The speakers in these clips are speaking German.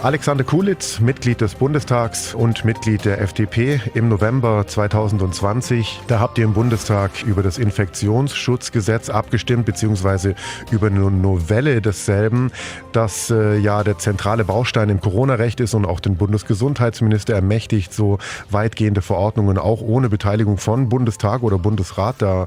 Alexander Kulitz, Mitglied des Bundestags und Mitglied der FDP im November 2020. Da habt ihr im Bundestag über das Infektionsschutzgesetz abgestimmt, beziehungsweise über eine Novelle desselben, das ja der zentrale Baustein im Corona-Recht ist und auch den Bundesgesundheitsminister ermächtigt, so weitgehende Verordnungen auch ohne Beteiligung von Bundestag oder Bundesrat da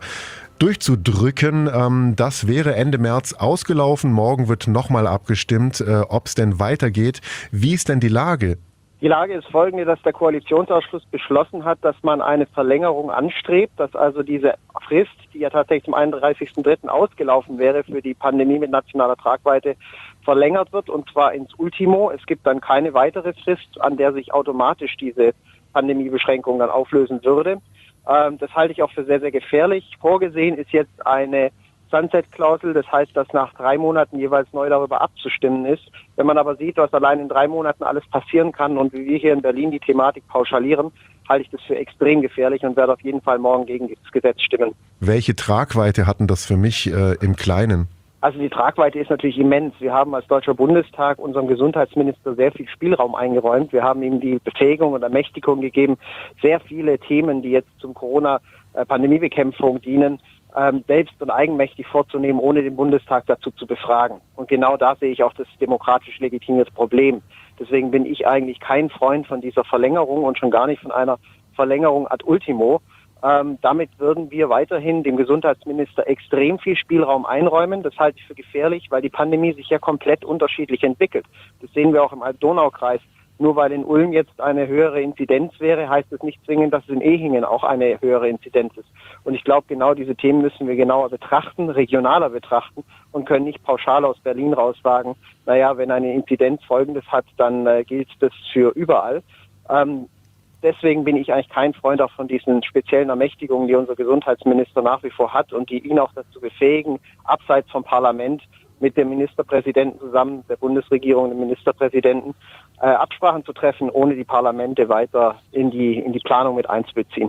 durchzudrücken. Das wäre Ende März ausgelaufen. Morgen wird nochmal abgestimmt, ob es denn weitergeht. Wie ist denn die Lage? Die Lage ist folgende, dass der Koalitionsausschuss beschlossen hat, dass man eine Verlängerung anstrebt, dass also diese Frist, die ja tatsächlich zum 31.03. ausgelaufen wäre für die Pandemie mit nationaler Tragweite, verlängert wird, und zwar ins Ultimo. Es gibt dann keine weitere Frist, an der sich automatisch diese Pandemiebeschränkung dann auflösen würde. Das halte ich auch für sehr, sehr gefährlich. Vorgesehen ist jetzt eine Sunset-Klausel, das heißt, dass nach 3 Monaten jeweils neu darüber abzustimmen ist. Wenn man aber sieht, was allein in 3 Monaten alles passieren kann und wie wir hier in Berlin die Thematik pauschalieren, halte ich das für extrem gefährlich und werde auf jeden Fall morgen gegen das Gesetz stimmen. Welche Tragweite hatten das für mich im Kleinen? Also die Tragweite ist natürlich immens. Wir haben als Deutscher Bundestag unserem Gesundheitsminister sehr viel Spielraum eingeräumt. Wir haben ihm die Befähigung und Ermächtigung gegeben, sehr viele Themen, die jetzt zum Corona-Pandemiebekämpfung dienen, selbst und eigenmächtig vorzunehmen, ohne den Bundestag dazu zu befragen. Und genau da sehe ich auch das demokratisch legitimierte Problem. Deswegen bin ich eigentlich kein Freund von dieser Verlängerung und schon gar nicht von einer Verlängerung ad ultimo. Damit würden wir weiterhin dem Gesundheitsminister extrem viel Spielraum einräumen. Das halte ich für gefährlich, weil die Pandemie sich ja komplett unterschiedlich entwickelt. Das sehen wir auch im Alb-Donau-Kreis. Nur weil in Ulm jetzt eine höhere Inzidenz wäre, heißt es nicht zwingend, dass es in Ehingen auch eine höhere Inzidenz ist. Und ich glaube, genau diese Themen müssen wir genauer betrachten, regionaler betrachten und können nicht pauschal aus Berlin raus sagen, naja, wenn eine Inzidenz Folgendes hat, dann gilt das für überall. Deswegen bin ich eigentlich kein Freund auch von diesen speziellen Ermächtigungen, die unser Gesundheitsminister nach wie vor hat und die ihn auch dazu befähigen, abseits vom Parlament mit dem Ministerpräsidenten zusammen, der Bundesregierung, dem Ministerpräsidenten, Absprachen zu treffen, ohne die Parlamente weiter in die Planung mit einzubeziehen.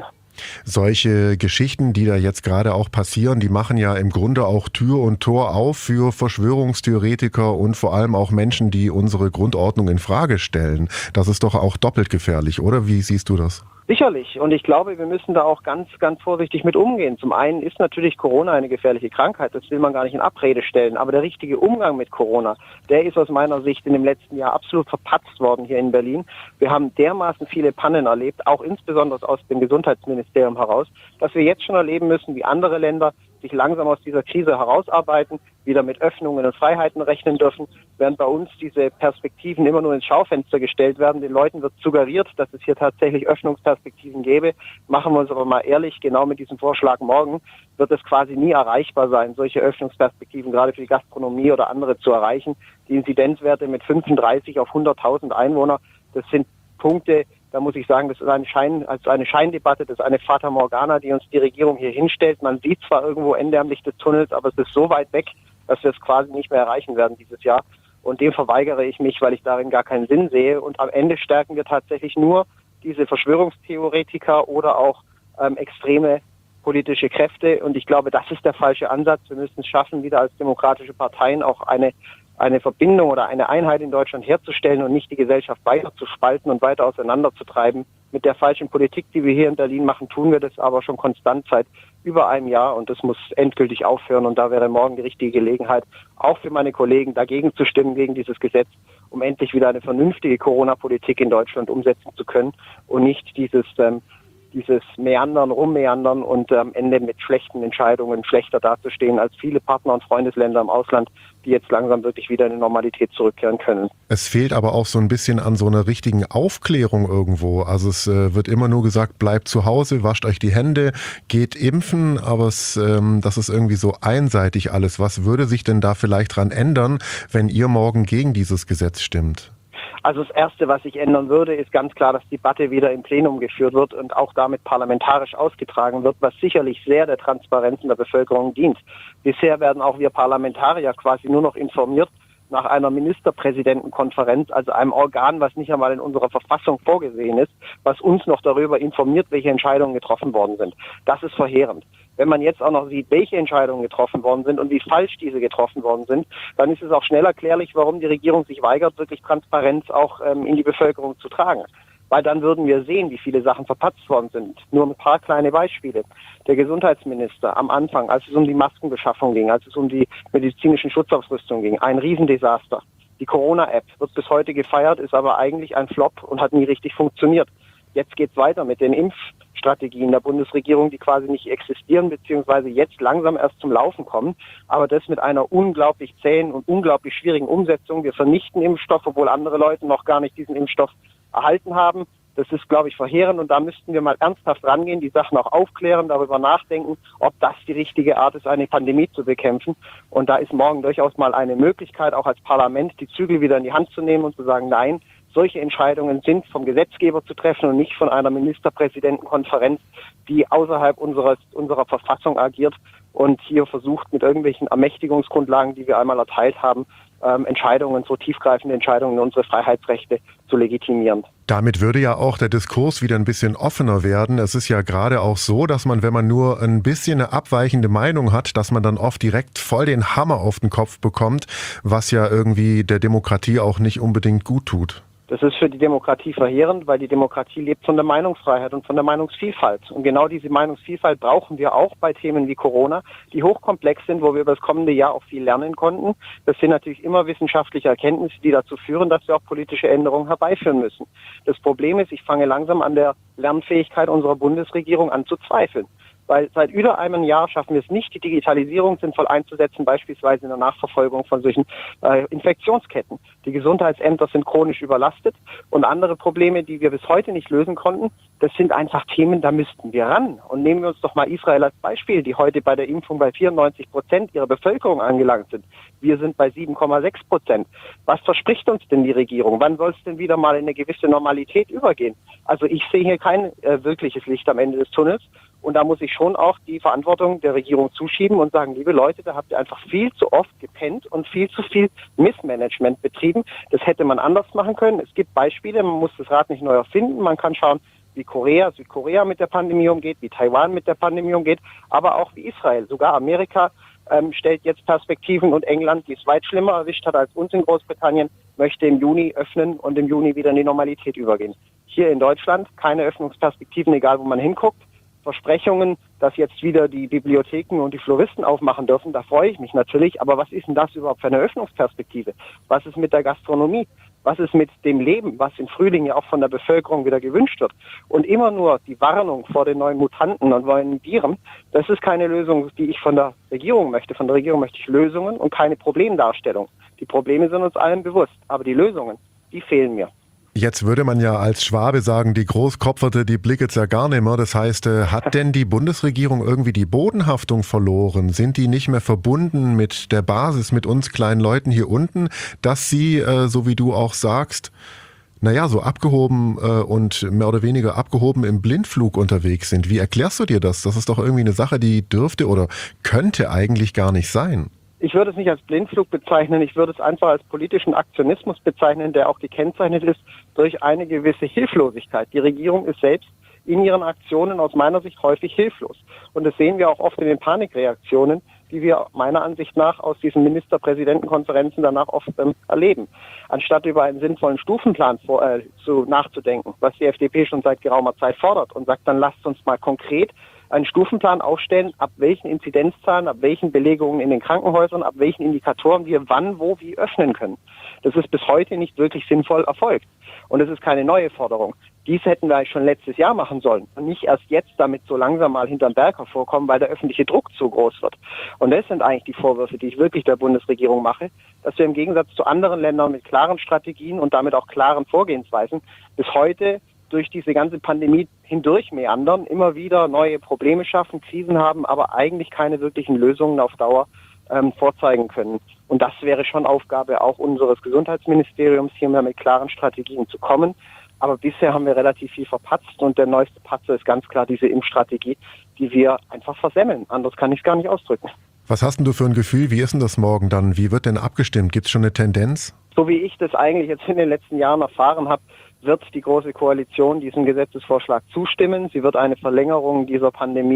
Solche Geschichten, die da jetzt gerade auch passieren, die machen ja im Grunde auch Tür und Tor auf für Verschwörungstheoretiker und vor allem auch Menschen, die unsere Grundordnung in Frage stellen. Das ist doch auch doppelt gefährlich, oder? Wie siehst du das? Sicherlich. Und ich glaube, wir müssen da auch ganz, ganz vorsichtig mit umgehen. Zum einen ist natürlich Corona eine gefährliche Krankheit. Das will man gar nicht in Abrede stellen. Aber der richtige Umgang mit Corona, der ist aus meiner Sicht in dem letzten Jahr absolut verpatzt worden hier in Berlin. Wir haben dermaßen viele Pannen erlebt, auch insbesondere aus dem Gesundheitsministerium heraus, dass wir jetzt schon erleben müssen, wie andere Länder sich langsam aus dieser Krise herausarbeiten, wieder mit Öffnungen und Freiheiten rechnen dürfen, während bei uns diese Perspektiven immer nur ins Schaufenster gestellt werden. Den Leuten wird suggeriert, dass es hier tatsächlich Öffnungsperspektiven gäbe. Machen wir uns aber mal ehrlich, genau mit diesem Vorschlag morgen wird es quasi nie erreichbar sein, solche Öffnungsperspektiven gerade für die Gastronomie oder andere zu erreichen. Die Inzidenzwerte mit 35 auf 100.000 Einwohner, das sind Punkte, da muss ich sagen, das ist eine Scheindebatte, das ist eine Fata Morgana, die uns die Regierung hier hinstellt. Man sieht zwar irgendwo Ende am Licht des Tunnels, aber es ist so weit weg, dass wir es quasi nicht mehr erreichen werden dieses Jahr. Und dem verweigere ich mich, weil ich darin gar keinen Sinn sehe. Und am Ende stärken wir tatsächlich nur diese Verschwörungstheoretiker oder auch extreme politische Kräfte. Und ich glaube, das ist der falsche Ansatz. Wir müssen es schaffen, wieder als demokratische Parteien auch eine Verbindung oder eine Einheit in Deutschland herzustellen und nicht die Gesellschaft weiter zu spalten und weiter auseinanderzutreiben. Mit der falschen Politik, die wir hier in Berlin machen, tun wir das aber schon konstant seit über einem Jahr und das muss endgültig aufhören. Und da wäre morgen die richtige Gelegenheit, auch für meine Kollegen dagegen zu stimmen, gegen dieses Gesetz, um endlich wieder eine vernünftige Corona-Politik in Deutschland umsetzen zu können und nicht dieses Meandern, Rummeandern und am Ende mit schlechten Entscheidungen schlechter dazustehen als viele Partner- und Freundesländer im Ausland, die jetzt langsam wirklich wieder in die Normalität zurückkehren können. Es fehlt aber auch so ein bisschen an so einer richtigen Aufklärung irgendwo. Also es wird immer nur gesagt, bleibt zu Hause, wascht euch die Hände, geht impfen, aber das ist irgendwie so einseitig alles. Was würde sich denn da vielleicht dran ändern, wenn ihr morgen gegen dieses Gesetz stimmt? Also das Erste, was sich ändern würde, ist ganz klar, dass die Debatte wieder im Plenum geführt wird und auch damit parlamentarisch ausgetragen wird, was sicherlich sehr der Transparenz in der Bevölkerung dient. Bisher werden auch wir Parlamentarier quasi nur noch informiert nach einer Ministerpräsidentenkonferenz, also einem Organ, was nicht einmal in unserer Verfassung vorgesehen ist, was uns noch darüber informiert, welche Entscheidungen getroffen worden sind. Das ist verheerend. Wenn man jetzt auch noch sieht, welche Entscheidungen getroffen worden sind und wie falsch diese getroffen worden sind, dann ist es auch schnell erklärlich, warum die Regierung sich weigert, wirklich Transparenz auch in die Bevölkerung zu tragen. Weil dann würden wir sehen, wie viele Sachen verpatzt worden sind. Nur ein paar kleine Beispiele. Der Gesundheitsminister am Anfang, als es um die Maskenbeschaffung ging, als es um die medizinischen Schutzausrüstung ging, ein Riesendesaster. Die Corona-App wird bis heute gefeiert, ist aber eigentlich ein Flop und hat nie richtig funktioniert. Jetzt geht's weiter mit den Impfstrategien der Bundesregierung, die quasi nicht existieren, beziehungsweise jetzt langsam erst zum Laufen kommen. Aber das mit einer unglaublich zähen und unglaublich schwierigen Umsetzung. Wir vernichten Impfstoff, obwohl andere Leute noch gar nicht diesen Impfstoff erhalten haben. Das ist, glaube ich, verheerend und da müssten wir mal ernsthaft rangehen, die Sachen auch aufklären, darüber nachdenken, ob das die richtige Art ist, eine Pandemie zu bekämpfen. Und da ist morgen durchaus mal eine Möglichkeit, auch als Parlament die Zügel wieder in die Hand zu nehmen und zu sagen, nein, solche Entscheidungen sind vom Gesetzgeber zu treffen und nicht von einer Ministerpräsidentenkonferenz, die außerhalb unserer Verfassung agiert und hier versucht, mit irgendwelchen Ermächtigungsgrundlagen, die wir einmal erteilt haben, Entscheidungen, so tiefgreifende Entscheidungen in unsere Freiheitsrechte zu legitimieren. Damit würde ja auch der Diskurs wieder ein bisschen offener werden. Es ist ja gerade auch so, dass man, wenn man nur ein bisschen eine abweichende Meinung hat, dass man dann oft direkt voll den Hammer auf den Kopf bekommt, was ja irgendwie der Demokratie auch nicht unbedingt gut tut. Das ist für die Demokratie verheerend, weil die Demokratie lebt von der Meinungsfreiheit und von der Meinungsvielfalt. Und genau diese Meinungsvielfalt brauchen wir auch bei Themen wie Corona, die hochkomplex sind, wo wir über das kommende Jahr auch viel lernen konnten. Das sind natürlich immer wissenschaftliche Erkenntnisse, die dazu führen, dass wir auch politische Änderungen herbeiführen müssen. Das Problem ist, ich fange langsam an der Lernfähigkeit unserer Bundesregierung an zu zweifeln. Weil seit über einem Jahr schaffen wir es nicht, die Digitalisierung sinnvoll einzusetzen, beispielsweise in der Nachverfolgung von solchen Infektionsketten. Die Gesundheitsämter sind chronisch überlastet und andere Probleme, die wir bis heute nicht lösen konnten, das sind einfach Themen, da müssten wir ran. Und nehmen wir uns doch mal Israel als Beispiel, die heute bei der Impfung bei 94% ihrer Bevölkerung angelangt sind. Wir sind bei 7,6%. Was verspricht uns denn die Regierung? Wann soll es denn wieder mal in eine gewisse Normalität übergehen? Also ich sehe hier kein wirkliches Licht am Ende des Tunnels. Und da muss ich schon auch die Verantwortung der Regierung zuschieben und sagen, liebe Leute, da habt ihr einfach viel zu oft gepennt und viel zu viel Missmanagement betrieben. Das hätte man anders machen können. Es gibt Beispiele, man muss das Rad nicht neu erfinden. Man kann schauen, wie Südkorea mit der Pandemie umgeht, wie Taiwan mit der Pandemie umgeht, aber auch wie Israel. Sogar Amerika stellt jetzt Perspektiven und England, die es weit schlimmer erwischt hat als uns in Großbritannien, möchte im Juni öffnen und im Juni wieder in die Normalität übergehen. Hier in Deutschland keine Öffnungsperspektiven, egal wo man hinguckt. Versprechungen, dass jetzt wieder die Bibliotheken und die Floristen aufmachen dürfen, da freue ich mich natürlich. Aber was ist denn das überhaupt für eine Öffnungsperspektive? Was ist mit der Gastronomie? Was ist mit dem Leben, was im Frühling ja auch von der Bevölkerung wieder gewünscht wird? Und immer nur die Warnung vor den neuen Mutanten und neuen Viren, das ist keine Lösung, die ich von der Regierung möchte. Von der Regierung möchte ich Lösungen und keine Problemdarstellung. Die Probleme sind uns allen bewusst, aber die Lösungen, die fehlen mir. Jetzt würde man ja als Schwabe sagen, die Großkopferte, die blickt ja gar nicht mehr. Das heißt, hat denn die Bundesregierung irgendwie die Bodenhaftung verloren? Sind die nicht mehr verbunden mit der Basis, mit uns kleinen Leuten hier unten, dass sie, so wie du auch sagst, so abgehoben und mehr oder weniger abgehoben im Blindflug unterwegs sind? Wie erklärst du dir das? Das ist doch irgendwie eine Sache, die dürfte oder könnte eigentlich gar nicht sein. Ich würde es nicht als Blindflug bezeichnen, ich würde es einfach als politischen Aktionismus bezeichnen, der auch gekennzeichnet ist durch eine gewisse Hilflosigkeit. Die Regierung ist selbst in ihren Aktionen aus meiner Sicht häufig hilflos. Und das sehen wir auch oft in den Panikreaktionen, die wir meiner Ansicht nach aus diesen Ministerpräsidentenkonferenzen danach oft erleben. Anstatt über einen sinnvollen Stufenplan nachzudenken, was die FDP schon seit geraumer Zeit fordert und sagt, dann lasst uns mal konkret einen Stufenplan aufstellen, ab welchen Inzidenzzahlen, ab welchen Belegungen in den Krankenhäusern, ab welchen Indikatoren wir wann, wo, wie öffnen können. Das ist bis heute nicht wirklich sinnvoll erfolgt. Und es ist keine neue Forderung. Dies hätten wir eigentlich schon letztes Jahr machen sollen und nicht erst jetzt damit so langsam mal hinterm Berg hervorkommen, weil der öffentliche Druck zu groß wird. Und das sind eigentlich die Vorwürfe, die ich wirklich der Bundesregierung mache, dass wir im Gegensatz zu anderen Ländern mit klaren Strategien und damit auch klaren Vorgehensweisen bis heute durch diese ganze Pandemie hindurch meandern, immer wieder neue Probleme schaffen, Krisen haben, aber eigentlich keine wirklichen Lösungen auf Dauer vorzeigen können. Und das wäre schon Aufgabe auch unseres Gesundheitsministeriums, hier mehr mit klaren Strategien zu kommen. Aber bisher haben wir relativ viel verpatzt und der neueste Patzer ist ganz klar diese Impfstrategie, die wir einfach versemmeln. Anders kann ich es gar nicht ausdrücken. Was hast denn du für ein Gefühl? Wie ist denn das morgen dann? Wie wird denn abgestimmt? Gibt es schon eine Tendenz? So wie ich das eigentlich jetzt in den letzten Jahren erfahren habe, wird die Große Koalition diesem Gesetzesvorschlag zustimmen. Sie wird eine Verlängerung dieser Pandemie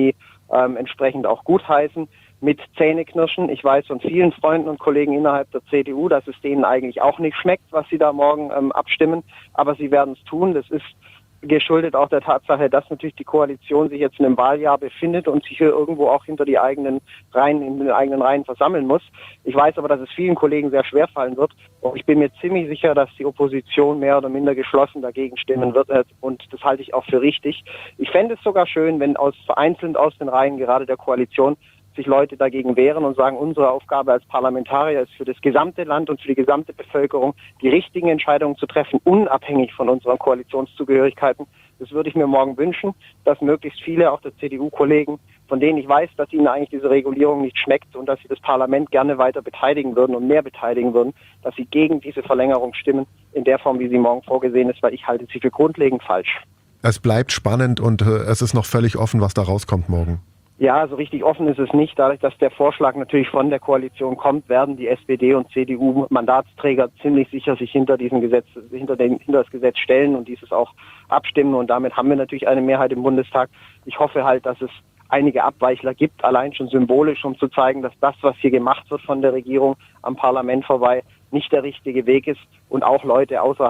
entsprechend auch gutheißen, mit Zähneknirschen. Ich weiß von vielen Freunden und Kollegen innerhalb der CDU, dass es denen eigentlich auch nicht schmeckt, was sie da morgen abstimmen, aber sie werden es tun. Das ist geschuldet auch der Tatsache, dass natürlich die Koalition sich jetzt in einem Wahljahr befindet und sich hier irgendwo auch hinter die eigenen Reihen, in den eigenen Reihen versammeln muss. Ich weiß aber, dass es vielen Kollegen sehr schwer fallen wird und ich bin mir ziemlich sicher, dass die Opposition mehr oder minder geschlossen dagegen stimmen wird und das halte ich auch für richtig. Ich fände es sogar schön, wenn vereinzelt aus den Reihen gerade der Koalition sich Leute dagegen wehren und sagen, unsere Aufgabe als Parlamentarier ist für das gesamte Land und für die gesamte Bevölkerung die richtigen Entscheidungen zu treffen, unabhängig von unseren Koalitionszugehörigkeiten. Das würde ich mir morgen wünschen, dass möglichst viele, auch der CDU-Kollegen, von denen ich weiß, dass ihnen eigentlich diese Regulierung nicht schmeckt und dass sie das Parlament gerne weiter beteiligen würden und mehr beteiligen würden, dass sie gegen diese Verlängerung stimmen, in der Form, wie sie morgen vorgesehen ist, weil ich halte sie für grundlegend falsch. Es bleibt spannend und es ist noch völlig offen, was da rauskommt morgen. Ja, so richtig offen ist es nicht. Dadurch, dass der Vorschlag natürlich von der Koalition kommt, werden die SPD und CDU-Mandatsträger ziemlich sicher sich hinter das Gesetz stellen und dieses auch abstimmen. Und damit haben wir natürlich eine Mehrheit im Bundestag. Ich hoffe halt, dass es einige Abweichler gibt, allein schon symbolisch, um zu zeigen, dass das, was hier gemacht wird von der Regierung am Parlament vorbei, nicht der richtige Weg ist und auch Leute aus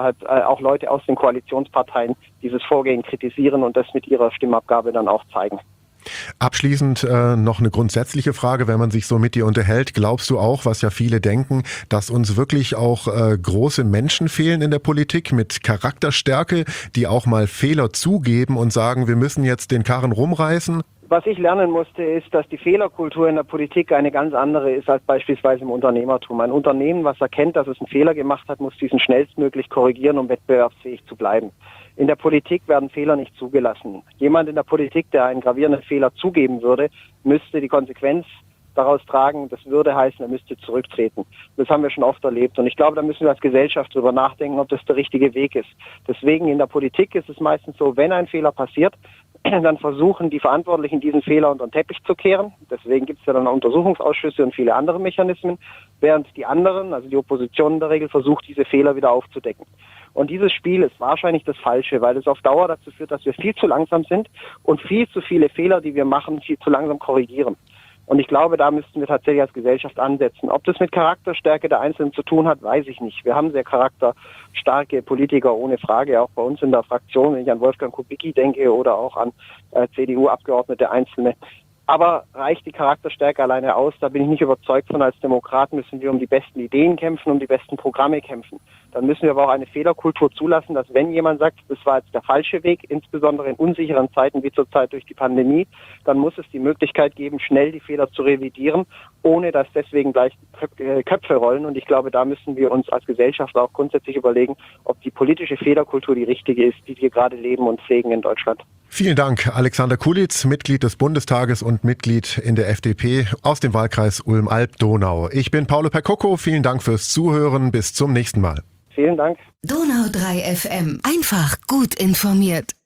den Koalitionsparteien dieses Vorgehen kritisieren und das mit ihrer Stimmabgabe dann auch zeigen. Abschließend noch eine grundsätzliche Frage, wenn man sich so mit dir unterhält. Glaubst du auch, was ja viele denken, dass uns wirklich auch große Menschen fehlen in der Politik mit Charakterstärke, die auch mal Fehler zugeben und sagen, wir müssen jetzt den Karren rumreißen? Was ich lernen musste, ist, dass die Fehlerkultur in der Politik eine ganz andere ist als beispielsweise im Unternehmertum. Ein Unternehmen, was erkennt, dass es einen Fehler gemacht hat, muss diesen schnellstmöglich korrigieren, um wettbewerbsfähig zu bleiben. In der Politik werden Fehler nicht zugelassen. Jemand in der Politik, der einen gravierenden Fehler zugeben würde, müsste die Konsequenz daraus tragen. Das würde heißen, er müsste zurücktreten. Das haben wir schon oft erlebt. Und ich glaube, da müssen wir als Gesellschaft drüber nachdenken, ob das der richtige Weg ist. Deswegen in der Politik ist es meistens so, wenn ein Fehler passiert, dann versuchen die Verantwortlichen, diesen Fehler unter den Teppich zu kehren. Deswegen gibt es ja dann Untersuchungsausschüsse und viele andere Mechanismen, während die anderen, also die Opposition in der Regel, versucht, diese Fehler wieder aufzudecken. Und dieses Spiel ist wahrscheinlich das Falsche, weil es auf Dauer dazu führt, dass wir viel zu langsam sind und viel zu viele Fehler, die wir machen, viel zu langsam korrigieren. Und ich glaube, da müssten wir tatsächlich als Gesellschaft ansetzen. Ob das mit Charakterstärke der Einzelnen zu tun hat, weiß ich nicht. Wir haben sehr charakterstarke Politiker, ohne Frage, auch bei uns in der Fraktion, wenn ich an Wolfgang Kubicki denke oder auch an CDU-Abgeordnete Einzelne. Aber reicht die Charakterstärke alleine aus? Da bin ich nicht überzeugt von. Als Demokrat müssen wir um die besten Ideen kämpfen, um die besten Programme kämpfen. Dann müssen wir aber auch eine Fehlerkultur zulassen, dass wenn jemand sagt, das war jetzt der falsche Weg, insbesondere in unsicheren Zeiten wie zurzeit durch die Pandemie, dann muss es die Möglichkeit geben, schnell die Fehler zu revidieren, ohne dass deswegen gleich Köpfe rollen. Und ich glaube, da müssen wir uns als Gesellschaft auch grundsätzlich überlegen, ob die politische Fehlerkultur die richtige ist, die wir gerade leben und pflegen in Deutschland. Vielen Dank, Alexander Kulitz, Mitglied des Bundestages und Mitglied in der FDP aus dem Wahlkreis Ulm-Alb-Donau. Ich bin Paolo Percocco, vielen Dank fürs Zuhören, bis zum nächsten Mal. Vielen Dank. Donau 3 FM, einfach gut informiert.